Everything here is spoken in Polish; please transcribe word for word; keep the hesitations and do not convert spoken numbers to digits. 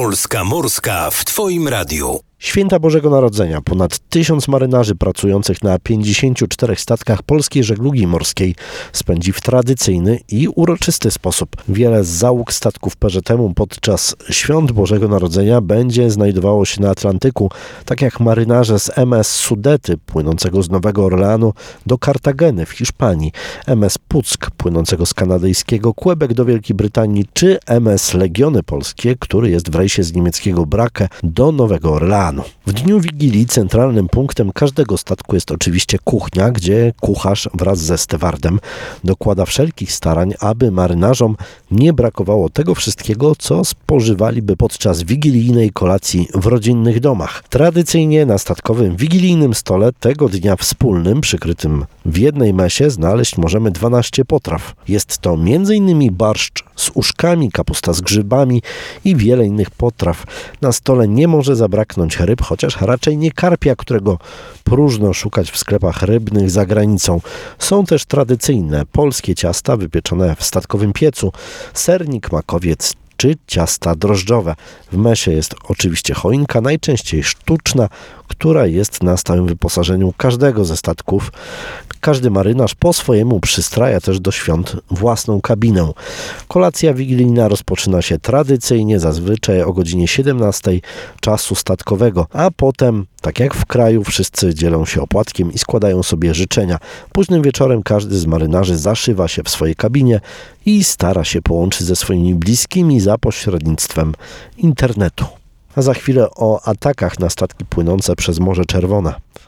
Polska Morska w Twoim radiu. Święta Bożego Narodzenia. Ponad tysiąc marynarzy pracujących na pięćdziesięciu czterech statkach polskiej żeglugi morskiej spędzi w tradycyjny i uroczysty sposób. Wiele z załóg statków P Z M-u podczas Świąt Bożego Narodzenia będzie znajdowało się na Atlantyku, tak jak marynarze z M S Sudety płynącego z Nowego Orleanu do Kartageny w Hiszpanii, M S Puck płynącego z kanadyjskiego Quebec do Wielkiej Brytanii, czy M S Legiony Polskie, który jest w rejsie z niemieckiego Brake do Nowego Orleanu. W dniu Wigilii centralnym punktem każdego statku jest oczywiście kuchnia, gdzie kucharz wraz ze stewardem dokłada wszelkich starań, aby marynarzom nie brakowało tego wszystkiego, co spożywaliby podczas wigilijnej kolacji w rodzinnych domach. Tradycyjnie na statkowym wigilijnym stole tego dnia wspólnym, przykrytym w jednej mesie, znaleźć możemy dwanaście potraw. Jest to między innymi barszcz z uszkami, kapusta z grzybami i wiele innych potraw. Na stole nie może zabraknąć ryb, chociaż raczej nie karpia, którego próżno szukać w sklepach rybnych za granicą. Są też tradycyjne polskie ciasta wypieczone w statkowym piecu, sernik, makowiec czy ciasta drożdżowe. W mesie jest oczywiście choinka, najczęściej sztuczna, która jest na stałym wyposażeniu każdego ze statków. Każdy marynarz po swojemu przystraja też do świąt własną kabinę. Kolacja wigilijna rozpoczyna się tradycyjnie, zazwyczaj o godzinie siedemnastej czasu statkowego, a potem, tak jak w kraju, wszyscy dzielą się opłatkiem i składają sobie życzenia. Późnym wieczorem każdy z marynarzy zaszywa się w swojej kabinie i stara się połączyć ze swoimi bliskimi za pośrednictwem internetu. A za chwilę o atakach na statki płynące przez Morze Czerwone.